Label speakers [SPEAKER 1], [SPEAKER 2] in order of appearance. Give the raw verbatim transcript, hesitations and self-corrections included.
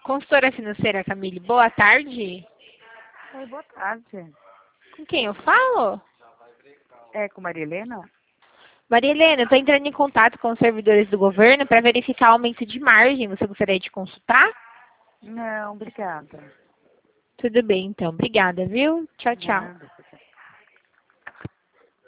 [SPEAKER 1] Consultora financeira Camille, boa tarde.
[SPEAKER 2] Oi, boa tarde.
[SPEAKER 1] Com quem eu falo?
[SPEAKER 2] É com Maria Helena?
[SPEAKER 1] Maria Helena, eu estou entrando em contato com os servidores do governo para verificar o aumento de margem. Você gostaria de consultar?
[SPEAKER 2] Não, obrigada.
[SPEAKER 1] Tudo bem, então. Obrigada, viu? Tchau, tchau.
[SPEAKER 2] Nada.